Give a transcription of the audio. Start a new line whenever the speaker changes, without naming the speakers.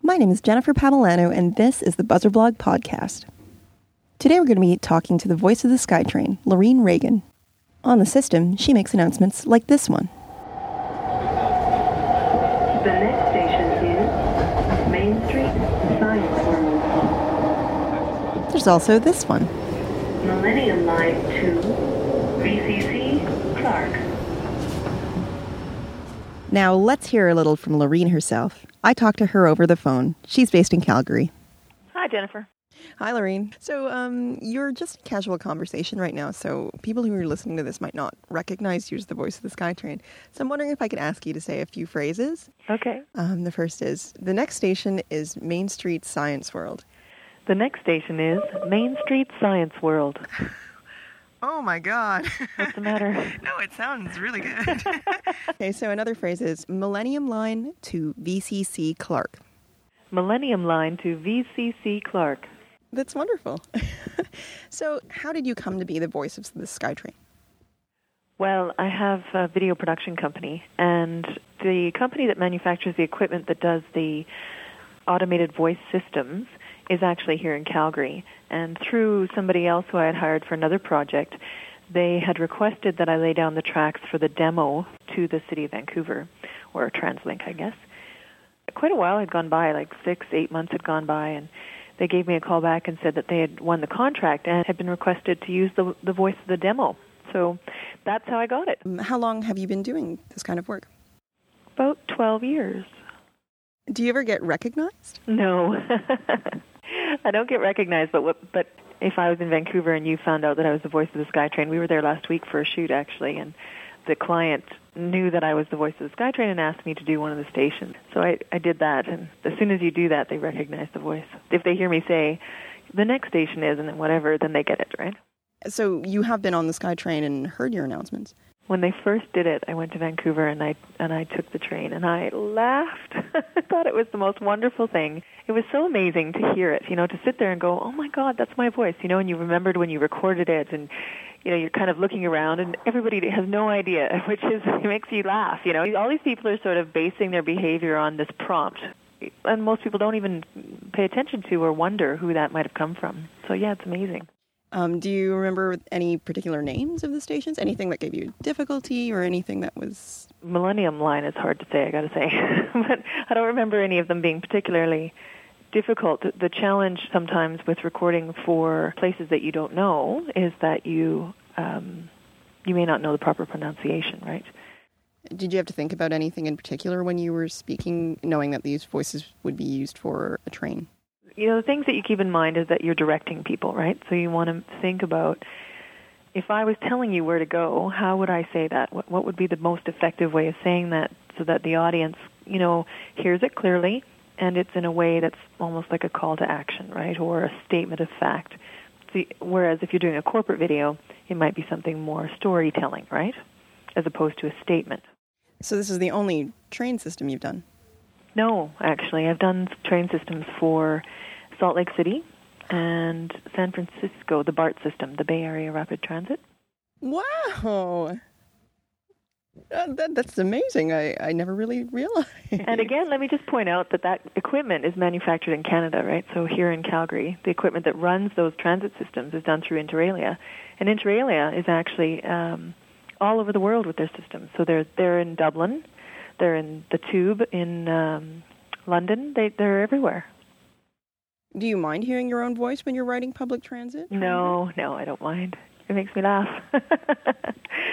My name is Jennifer Pavolano, and this is the Buzzerblog podcast. Today we're going to be talking to the voice of the SkyTrain, Lorene Reagan. On the system, she makes announcements like this one.
The next station is Main Street, Science World.
There's also this one.
Millennium Line to VCC, Clark.
Now let's hear a little from Lorene herself. I talked to her over the phone. She's based in Calgary.
Hi, Jennifer.
Hi, Lorene. So, you're just casual conversation right now, so people who are listening to this might not recognize you as the voice of the SkyTrain. So I'm wondering if I could ask you to say a few phrases.
Okay.
The first is, the next station is Main Street Science World.
The next station is Main Street Science World.
Oh my God.
What's the matter?
No, it sounds really good. Okay, so another phrase is Millennium Line to VCC Clark.
Millennium Line to VCC Clark.
That's wonderful. So how did you come to be the voice of the SkyTrain?
Well, I have a video production company, and the company that manufactures the equipment that does the automated voice systems is actually here in Calgary. And through somebody else who I had hired for another project, they had requested that I lay down the tracks for the demo to the city of Vancouver, or TransLink, I guess. Quite a while had gone by, like 6-8 months had gone by, and they gave me a call back and said that they had won the contract and had been requested to use the voice of the demo. So that's how I got it.
How long have you been doing this kind of work?
About 12 years.
Do you ever get recognized?
No. I don't get recognized, but if I was in Vancouver and you found out that I was the voice of the SkyTrain, we were there last week for a shoot, actually, and the client knew that I was the voice of the SkyTrain and asked me to do one of the stations. So I did that, and as soon as you do that, they recognize the voice. If they hear me say, the next station is, and then whatever, then they get it, right?
So you have been on the SkyTrain and heard your announcements.
When they first did it, I went to Vancouver and I took the train and I laughed. I thought it was the most wonderful thing. It was so amazing to hear it, to sit there and go, oh my God, that's my voice, and you remembered when you recorded it and, you're kind of looking around and everybody has no idea, which it makes you laugh, All these people are sort of basing their behavior on this prompt. And most people don't even pay attention to or wonder who that might have come from. So yeah, it's amazing.
Do you remember any particular names of the stations? Anything that gave you difficulty or anything that was...
Millennium Line is hard to say, I got to say. But I don't remember any of them being particularly difficult. The challenge sometimes with recording for places that you don't know is that you may not know the proper pronunciation, right?
Did you have to think about anything in particular when you were speaking, knowing that these voices would be used for a train?
The things that you keep in mind is that you're directing people, right? So you want to think about, if I was telling you where to go, how would I say that? What would be the most effective way of saying that so that the audience, hears it clearly and it's in a way that's almost like a call to action, right? Or a statement of fact. Whereas if you're doing a corporate video, it might be something more storytelling, right? As opposed to a statement.
So this is the only train system you've done?
No, actually. I've done train systems for Salt Lake City and San Francisco, the BART system, the Bay Area Rapid Transit.
Wow! That's amazing. I never really realized.
And again, let me just point out that equipment is manufactured in Canada, right? So here in Calgary, the equipment that runs those transit systems is done through Inter Alia. And Inter Alia is actually all over the world with their systems. So they're in Dublin, they're in the Tube in London, they're everywhere.
Do you mind hearing your own voice when you're riding public transit?
No, I don't mind. It makes me laugh.